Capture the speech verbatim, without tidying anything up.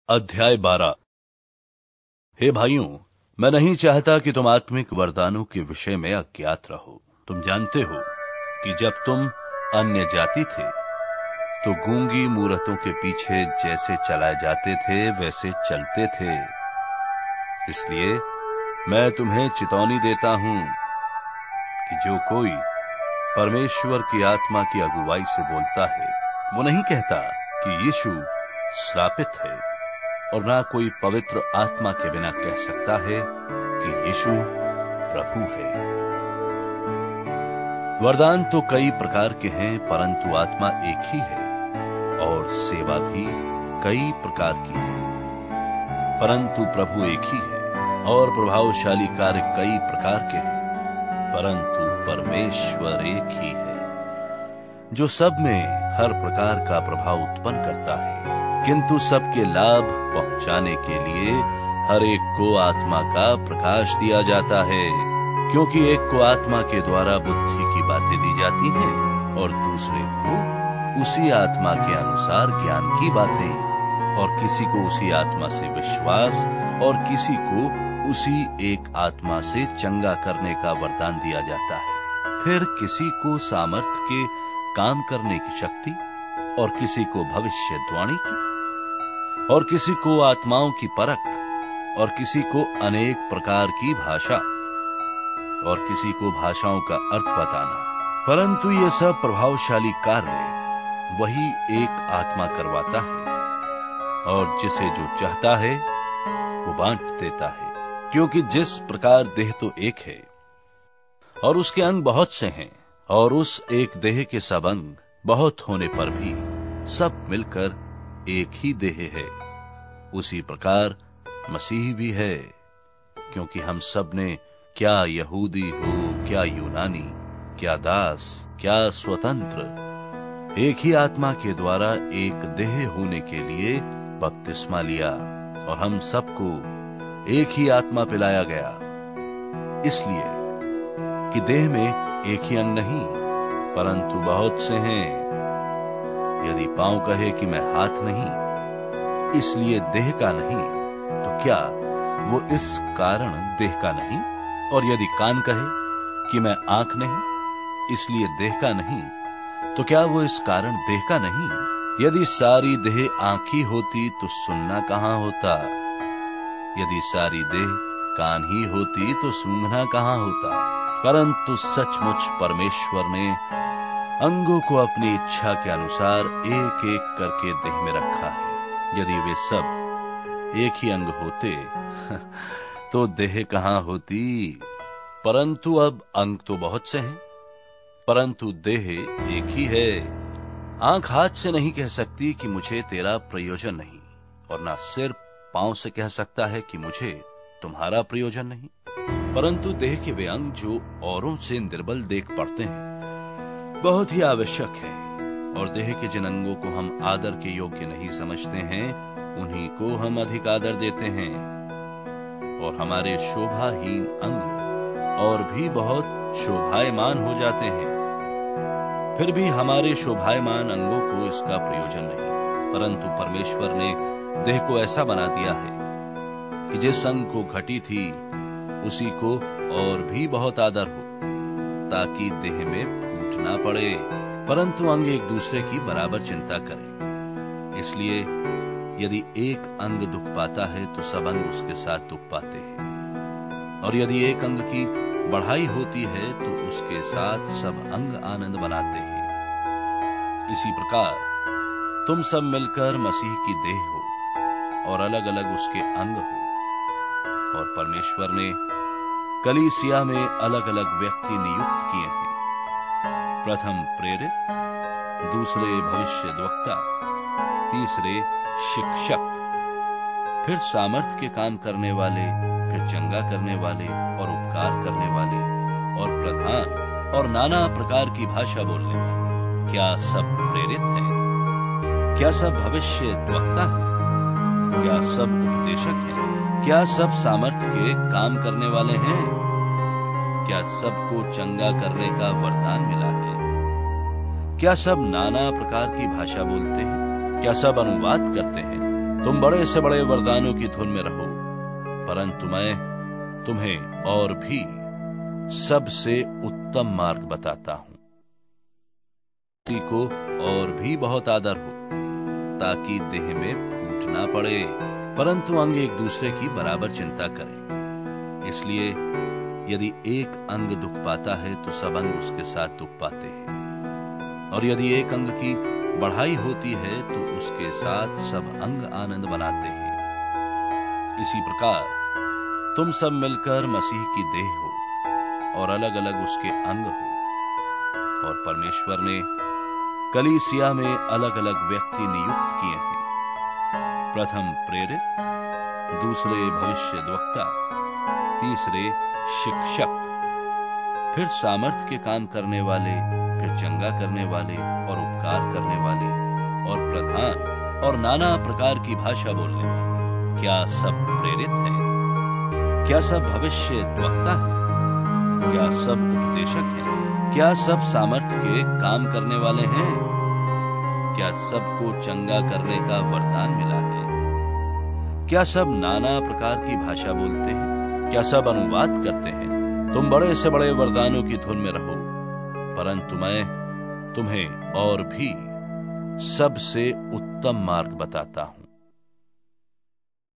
अध्याय बारह। हे भाइयों, मैं नहीं चाहता कि तुम आत्मिक वरदानों के विषय में अज्ञात रहो। तुम जानते हो कि जब तुम अन्य जाति थे तो गूंगी मूरतों के पीछे जैसे चलाए जाते थे वैसे चलते थे। इसलिए मैं तुम्हें चेतावनी देता हूं कि जो कोई परमेश्वर की आत्मा की अगुवाई से बोलता है वो नहीं कहता कि यीशु श्रापित है, और ना कोई पवित्र आत्मा के बिना कह सकता है कि यीशु प्रभु है। वरदान तो कई प्रकार के हैं, परंतु आत्मा एक ही है, और सेवा भी कई प्रकार की है, परंतु प्रभु एक ही है। और प्रभावशाली कार्य कई प्रकार के हैं, परंतु परमेश्वर एक ही है, जो सब में हर प्रकार का प्रभाव उत्पन्न करता है, किंतु सबके लाभ पहुंचाने के लिए हर एक को आत्मा का प्रकाश दिया जाता है। क्योंकि एक को आत्मा के द्वारा बुद्धि की बातें दी जाती हैं और दूसरे को उसी आत्मा के अनुसार ज्ञान की बातें, और किसी को उसी आत्मा से विश्वास और किसी को उसी एक आत्मा से चंगा करने का वरदान दिया जाता है। फिर किसी को सामर्थ्य के काम करने की शक्ति, और किसी को भविष्यवाणी की, और किसी को आत्माओं की परख, और किसी को अनेक प्रकार की भाषा, और किसी को भाषाओं का अर्थ बताना। परंतु ये सब प्रभावशाली कार्य वही एक आत्मा करवाता है, और जिसे जो चाहता है वो बांट देता है। क्योंकि जिस प्रकार देह तो एक है और उसके अंग बहुत से हैं, और उस एक देह के सब अंग बहुत होने पर भी सब मिलकर एक ही देह है, उसी प्रकार मसीह भी है। क्योंकि हम सब ने, क्या यहूदी हो क्या यूनानी, क्या दास क्या स्वतंत्र, एक ही आत्मा के द्वारा एक देह होने के लिए बपतिस्मा लिया, और हम सबको एक ही आत्मा पिलाया गया। इसलिए कि देह में एक ही अंग नहीं, परंतु बहुत से हैं। यदि पांव कहे कि मैं हाथ नहीं, इसलिए देह का नहीं, तो क्या वो इस कारण देह का नहीं? और यदि कान कहे कि मैं आंख नहीं, इसलिए देह का नहीं, तो क्या वो इस कारण देह का नहीं? यदि सारी देह आंख ही होती तो सुनना कहां होता? यदि सारी देह कान ही होती तो सूंघना कहां होता? परंतु सचमुच परमेश्वर ने अंगों को अपनी इच्छा के अनुसार एक एक करके देह में रखा है। यदि वे सब एक ही अंग होते तो देह कहां होती? परंतु अब अंग तो बहुत से हैं, परंतु देह एक ही है। आंख हाथ से नहीं कह सकती कि मुझे तेरा प्रयोजन नहीं, और ना सिर पांव से कह सकता है कि मुझे तुम्हारा प्रयोजन नहीं। परंतु देह के वे अंग जो औरों से निर्बल देख पड़ते हैं बहुत ही आवश्यक है, और देह के जिन अंगों को हम आदर के योग्य नहीं समझते हैं उन्हीं को हम अधिक आदर देते हैं। और हमारे शोभाहीन अंग और भी बहुत शोभायमान हो जाते हैं, फिर भी हमारे शोभायमान अंगों को इसका प्रयोजन नहीं। परंतु परमेश्वर ने देह को ऐसा बना दिया है कि जिस अंग को घटी थी उसी को और भी बहुत आदर हो, ताकि देह में फूट ना पड़े, परंतु अंग एक दूसरे की बराबर चिंता करें। इसलिए यदि एक अंग दुख पाता है तो सब अंग उसके साथ दुख पाते हैं, और यदि एक अंग की बढ़ाई होती है तो उसके साथ सब अंग आनंद मनाते हैं। इसी प्रकार तुम सब मिलकर मसीह की देह हो, और अलग अलग उसके अंग हो। और परमेश्वर ने कलीसिया में अलग अलग व्यक्ति नियुक्त किए हैं, प्रथम प्रेरित, दूसरे भविष्यद्वक्ता, तीसरे शिक्षक, फिर सामर्थ्य के काम करने वाले, फिर चंगा करने वाले और उपकार करने वाले, और प्रधान, और नाना प्रकार की भाषा बोलने वाले। क्या सब प्रेरित हैं? क्या सब भविष्यद्वक्ता हैं? क्या सब उपदेशक हैं? क्या सब सामर्थ्य के काम करने वाले हैं? क्या सबको चंगा करने का वरदान मिला है? क्या सब नाना प्रकार की भाषा बोलते हैं? क्या सब अनुवाद करते हैं? तुम बड़े से बड़े वरदानों की धुन में रहो, परंतु मैं तुम्हें और भी सबसे उत्तम मार्ग बताता हूं। किसी को और भी बहुत आदर हो, ताकि देह में फूट ना पड़े, परंतु अंग एक दूसरे की बराबर चिंता करें। इसलिए यदि एक अंग दुख पाता है तो सब अंग उसके साथ दुख पाते हैं, और यदि एक अंग की बढ़ाई होती है तो उसके साथ सब अंग आनंद मनाते हैं। इसी प्रकार तुम सब मिलकर मसीह की देह हो और अलग अलग उसके अंग हो। और परमेश्वर ने कलीसिया में अलग अलग व्यक्ति नियुक्त किए हैं, प्रथम प्रेरित, दूसरे भविष्यद्वक्ता, तीसरे शिक्षक, फिर सामर्थ्य के काम करने वाले, फिर चंगा करने वाले और उपकार करने वाले, और प्रधान और नाना प्रकार की भाषा बोलने वाले। क्या सब प्रेरित हैं? क्या सब भविष्यद्वक्ता हैं? क्या सब उपदेशक हैं? क्या सब सामर्थ्य के काम करने वाले हैं? क्या सबको चंगा करने का वरदान मिला है? क्या सब नाना प्रकार की भाषा बोलते हैं? क्या सब अनुवाद करते हैं? तुम बड़े से बड़े वरदानों की धुन में रहो, परंतु मैं तुम्हें और भी सबसे उत्तम मार्ग बताता हूं।